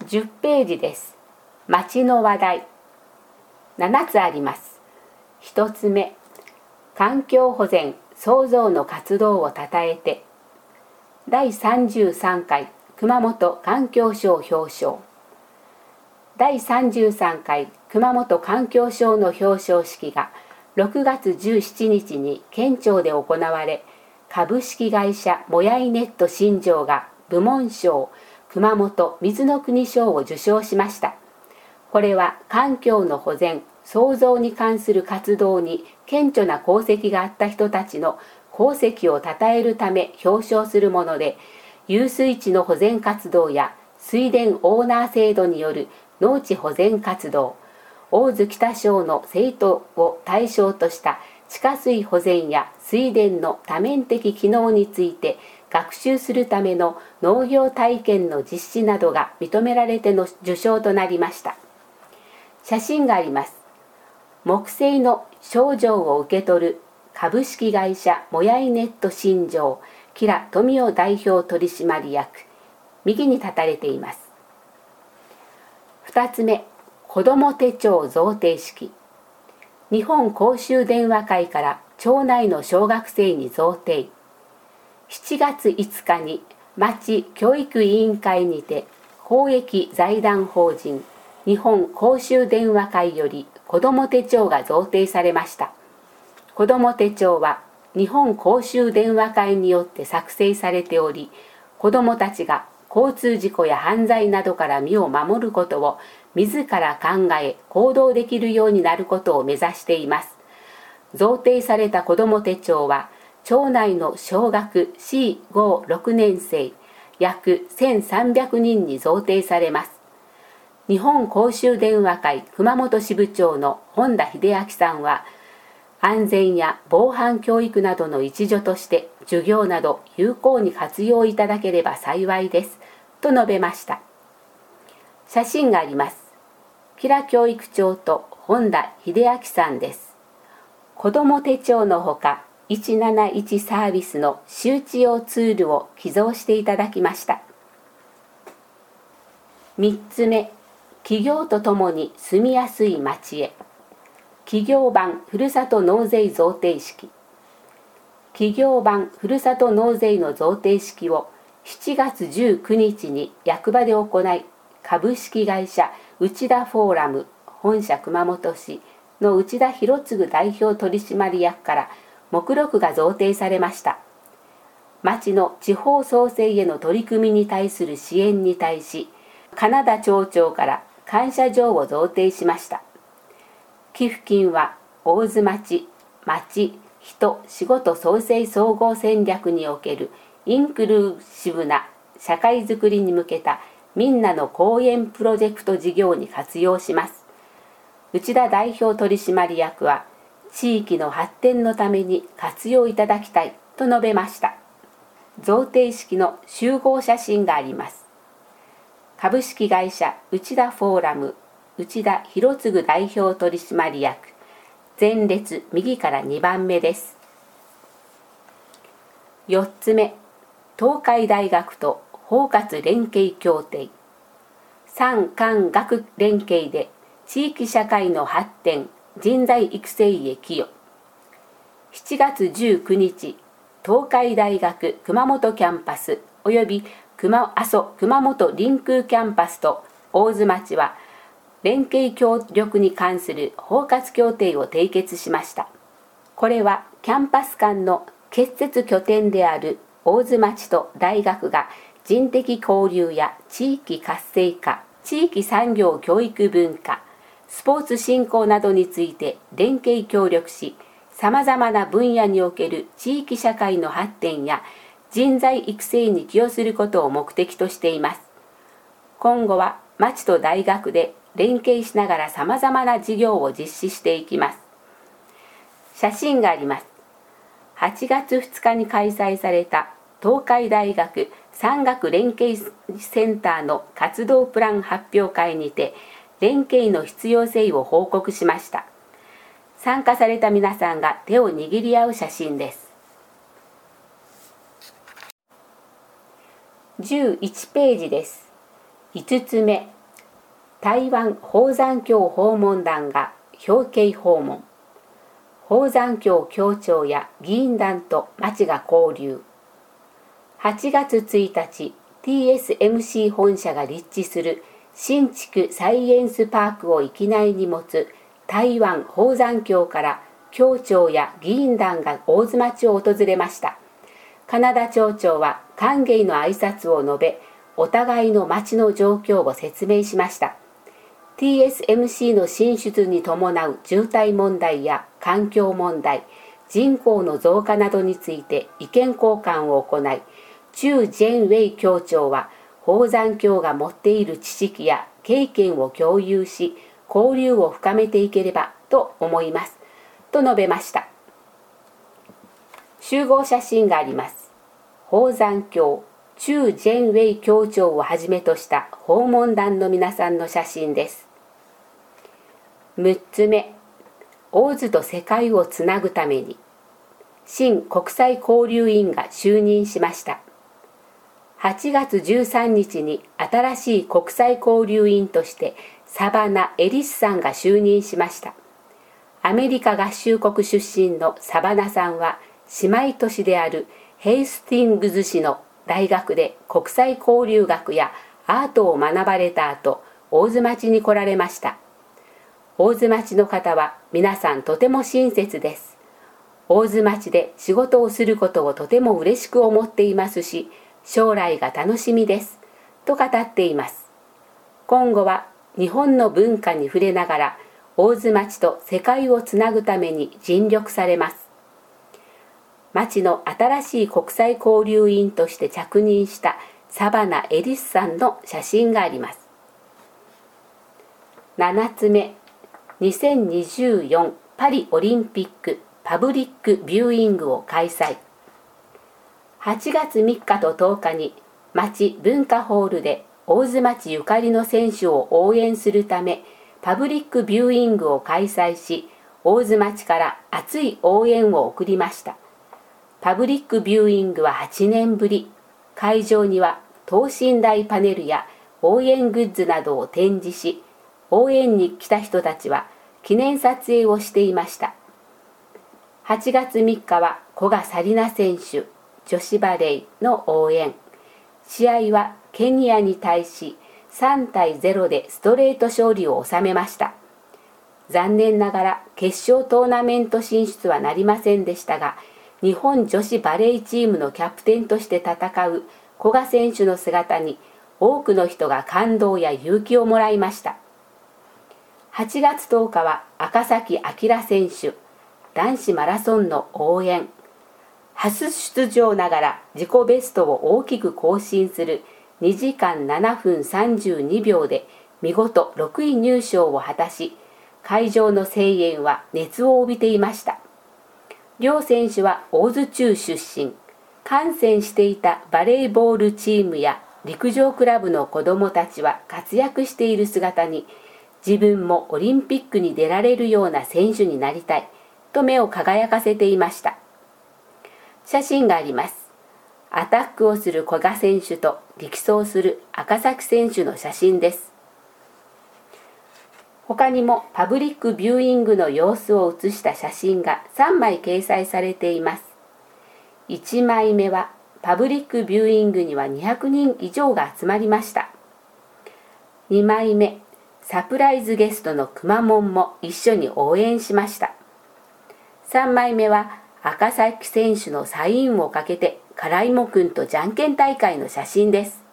10ページです。町の話題。7つあります。1つ目、環境保全創造の活動をたたえて。第33回熊本環境賞表彰。第33回熊本環境賞の表彰式が6月17日に県庁で行われ、株式会社もやいネット新庄が部門賞熊本水の国賞を受賞しました。これは環境の保全創造に関する活動に顕著な功績があった人たちの功績をたたえるため表彰するもので、遊水地の保全活動や水田オーナー制度による農地保全活動、大津北省の生徒を対象とした地下水保全や水田の多面的機能について学習するための農業体験の実施などが認められての受賞となりました。写真があります。木製の賞状を受け取る株式会社もやいネット新庄吉良富夫代表取締役、右に立たれています。2つ目、子ども手帳贈呈式。日本公衆電話会から町内の小学生に贈呈。7月5日に町教育委員会にて公益財団法人日本公衆電話会より子ども手帳が贈呈されました。子ども手帳は日本公衆電話会によって作成されており、子どもたちが交通事故や犯罪などから身を守ることを自ら考え行動できるようになることを目指しています。贈呈された子ども手帳は町内の小学4、5、6年生約1300人に贈呈されます。日本公衆電話会熊本支部長の本田秀明さんは、安全や防犯教育などの一助として授業など有効に活用いただければ幸いですと述べました。写真があります。吉良教育長と本田秀明さんです。子ども手帳のほか171サービスの周知用ツールを寄贈していただきました。3つ目、企業とともに住みやすい町へ。企業版ふるさと納税贈呈式。企業版ふるさと納税の贈呈式を7月19日に役場で行い、株式会社内田フォーラム本社熊本市の内田博次代表取締役から目録が贈呈されました。町の地方創生への取り組みに対する支援に対し、金田町長から感謝状を贈呈しました。寄付金は大津町人仕事創生総合戦略におけるインクルーシブな社会づくりに向けたみんなの公園プロジェクト事業に活用します。内田代表取締役は、地域の発展のために活用いただきたいと述べました。贈呈式の集合写真があります。株式会社内田フォーラム内田博次代表取締役、前列右から2番目です。4つ目、東海大学と包括連携協定。産官学連携で地域社会の発展、人材育成へ寄与。7月19日、東海大学熊本キャンパスおよび熊本臨空キャンパスと大津町は連携協力に関する包括協定を締結しました。これはキャンパス間の結節拠点である大津町と大学が人的交流や地域活性化、地域産業教育文化、スポーツ振興などについて連携協力し、さまざまな分野における地域社会の発展や人材育成に寄与することを目的としています。今後は町と大学で連携しながらさまざまな事業を実施していきます。写真があります。8月2日に開催された東海大学産学連携センターの活動プラン発表会にて連携の必要性を報告しました。参加された皆さんが手を握り合う写真です。11ページです。5つ目、 台湾宝山峡訪問団が表敬訪問。宝山峡峡長や議員団と町が交流。8月1日、TSMC 本社が立地する新築サイエンスパークを域内に持つ台湾宝山峡から峡長や議員団が大津町を訪れました。金田町長は歓迎の挨拶を述べ、お互いの町の状況を説明しました。TSMC の進出に伴う渋滞問題や環境問題、人口の増加などについて意見交換を行い、朱ジェンウェイ峡長は宝山峡が持っている知識や経験を共有し、交流を深めていければと思いますと述べました。集合写真があります。宝山峡朱ジェンウェイ峡長をはじめとした訪問団の皆さんの写真です。6つ目、大津と世界をつなぐために新国際交流員が就任しました。8月13日に新しい国際交流員としてサバナ・エリスさんが就任しました。アメリカ合衆国出身のサバナさんは姉妹都市であるヘイスティングズ市の大学で国際交流学やアートを学ばれた後、大津町に来られました。大津町の方は皆さんとても親切です。大津町で仕事をすることをとても嬉しく思っていますし、将来が楽しみです、と語っています。今後は日本の文化に触れながら、大津町と世界をつなぐために尽力されます。町の新しい国際交流員として着任したサバナ・エリスさんの写真があります。7つ目、2024パリオリンピックパブリックビューイングを開催。8月3日と10日に町文化ホールで大津町ゆかりの選手を応援するためパブリックビューイングを開催し、大津町から熱い応援を送りました。パブリックビューイングは8年ぶり。会場には等身大パネルや応援グッズなどを展示し、応援に来た人たちは記念撮影をしていました。8月3日は古賀紗理那選手、女子バレーの応援。試合はケニアに対し3対0でストレート勝利を収めました。残念ながら決勝トーナメント進出はなりませんでしたが、日本女子バレーチームのキャプテンとして戦う古賀選手の姿に多くの人が感動や勇気をもらいました。8月10日は赤崎暁選手、男子マラソンの応援。初出場ながら自己ベストを大きく更新する2時間7分32秒で見事6位入賞を果たし、会場の声援は熱を帯びていました。両選手は大津中出身。観戦していたバレーボールチームや陸上クラブの子どもたちは活躍している姿に、自分もオリンピックに出られるような選手になりたいと目を輝かせていました。写真があります。アタックをする古賀選手と力走する赤崎選手の写真です。他にもパブリックビューイングの様子を写した写真が3枚掲載されています。1枚目はパブリックビューイングには200人以上が集まりました。2枚目、サプライズゲストのくまモンも一緒に応援しました。3枚目は赤崎選手のサインをかけてカライモくんとじゃんけん大会の写真です。